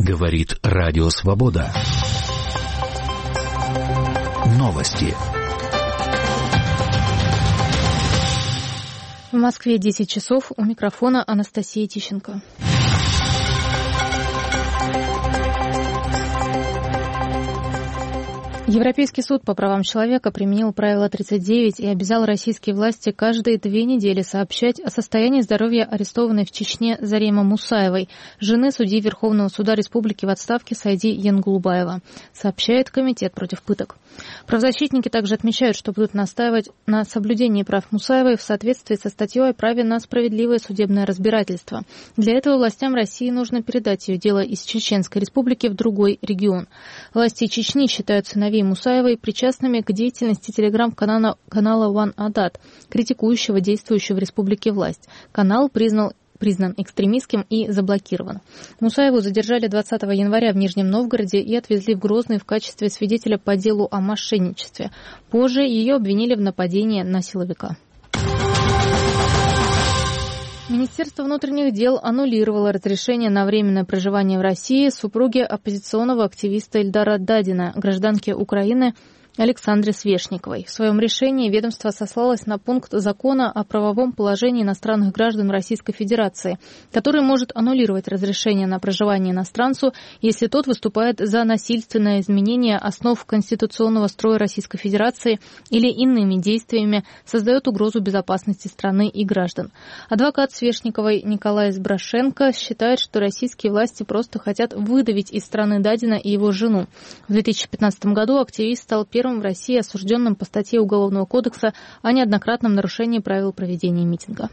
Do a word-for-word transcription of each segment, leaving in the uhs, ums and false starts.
Говорит Радио Свобода. Новости. В Москве десять часов. У микрофона Анастасия Тищенко. Европейский суд по правам человека применил правило тридцать девять и обязал российские власти каждые две недели сообщать о состоянии здоровья арестованной в Чечне Заремы Мусаевой, жены судьи Верховного суда Республики в отставке Сайди Янгулбаева, сообщает Комитет против пыток. Правозащитники также отмечают, что будут настаивать на соблюдении прав Мусаевой в соответствии со статьей о праве на справедливое судебное разбирательство. Для этого властям России нужно передать ее дело из Чеченской Республики в другой регион. Власти Чечни считают сыновей Мусаевой причастными к деятельности телеграм-канала канала One Adat, критикующего действующую в республике власть. Канал признал признан экстремистским и заблокирован. Мусаеву задержали двадцатого января в Нижнем Новгороде и отвезли в Грозный в качестве свидетеля по делу о мошенничестве. Позже ее обвинили в нападении на силовика. Министерство внутренних дел аннулировало разрешение на временное проживание в России супруги оппозиционного активиста Ильдара Дадина, гражданки Украины Александре Свешниковой. В своем решении ведомство сослалось на пункт закона о правовом положении иностранных граждан Российской Федерации, который может аннулировать разрешение на проживание иностранцу, если тот выступает за насильственное изменение основ конституционного строя Российской Федерации или иными действиями создает угрозу безопасности страны и граждан. Адвокат Свешниковой Николай Збрашенко считает, что российские власти просто хотят выдавить из страны Дадина и его жену. В две тысячи пятнадцатом году активист стал первым в России осужденным по статье Уголовного кодекса о неоднократном нарушении правил проведения митинга.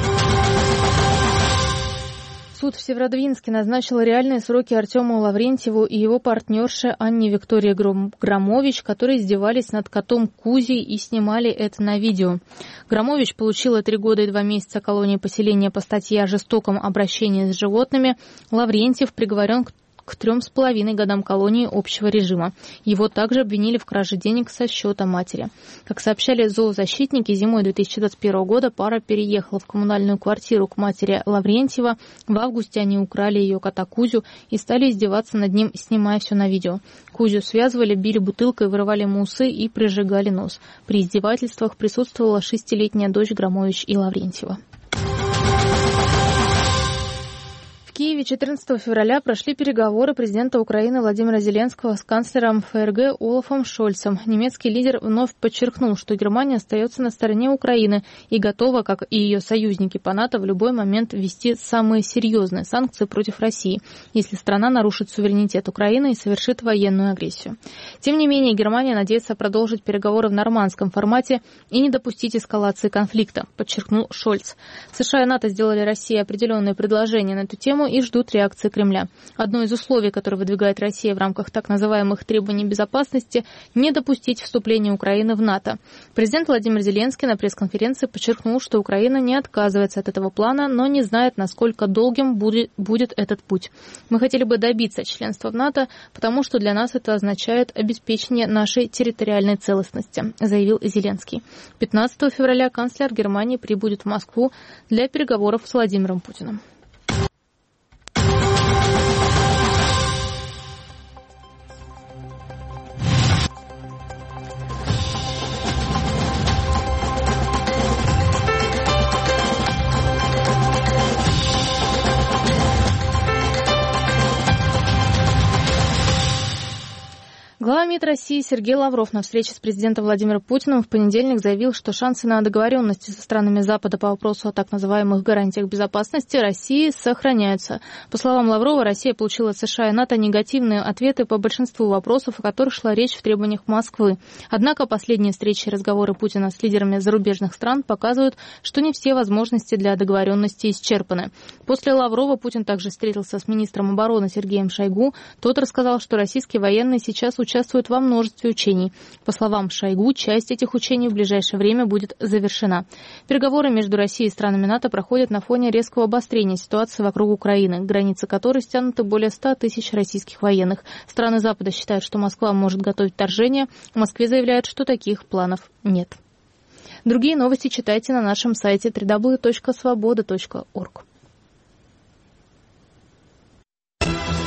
Суд в Северодвинске назначил реальные сроки Артему Лаврентьеву и его партнерше Анне Виктории Громович, которые издевались над котом Кузей и снимали это на видео. Громович получила три года и два месяца колонии поселения по статье о жестоком обращении с животными. Лаврентьев приговорен к к трем с половиной годам колонии общего режима. Его также обвинили в краже денег со счета матери. Как сообщали зоозащитники, зимой две тысячи двадцать первого года пара переехала в коммунальную квартиру к матери Лаврентьева. В августе они украли ее кота Кузю и стали издеваться над ним, снимая все на видео. Кузю связывали, били бутылкой, вырывали ему усы и прижигали нос. При издевательствах присутствовала шестилетняя дочь Громович и Лаврентьева. В Киеве четырнадцатого февраля прошли переговоры президента Украины Владимира Зеленского с канцлером ФРГ Олафом Шольцем. Немецкий лидер вновь подчеркнул, что Германия остается на стороне Украины и готова, как и ее союзники по НАТО, в любой момент ввести самые серьезные санкции против России, если страна нарушит суверенитет Украины и совершит военную агрессию. Тем не менее, Германия надеется продолжить переговоры в нормандском формате и не допустить эскалации конфликта, подчеркнул Шольц. США и НАТО сделали России определенные предложения на эту тему и ждут реакции Кремля. Одно из условий, которое выдвигает Россия в рамках так называемых требований безопасности, не допустить вступления Украины в НАТО. Президент Владимир Зеленский на пресс-конференции подчеркнул, что Украина не отказывается от этого плана, но не знает, насколько долгим будет, будет этот путь. Мы хотели бы добиться членства в НАТО, потому что для нас это означает обеспечение нашей территориальной целостности, заявил Зеленский. пятнадцатого февраля канцлер Германии прибудет в Москву для переговоров с Владимиром Путиным. Глава МИД России Сергей Лавров на встрече с президентом Владимиром Путиным в понедельник заявил, что шансы на договоренности со странами Запада по вопросу о так называемых гарантиях безопасности России сохраняются. По словам Лаврова, Россия получила от США и НАТО негативные ответы по большинству вопросов, о которых шла речь в требованиях Москвы. Однако последние встречи и разговоры Путина с лидерами зарубежных стран показывают, что не все возможности для договоренности исчерпаны. После Лаврова Путин также встретился с министром обороны Сергеем Шойгу. Тот рассказал, что российские военные сейчас участвуют участвуют во множестве учений. По словам Шойгу, часть этих учений в ближайшее время будет завершена. Переговоры между Россией и странами НАТО проходят на фоне резкого обострения ситуации вокруг Украины, границы которой стянуты более ста тысяч российских военных. Страны Запада считают, что Москва может готовить вторжение. В Москве заявляют, что таких планов нет. Другие новости читайте на нашем сайте дабл ю дабл ю дабл ю точка свобода точка орг.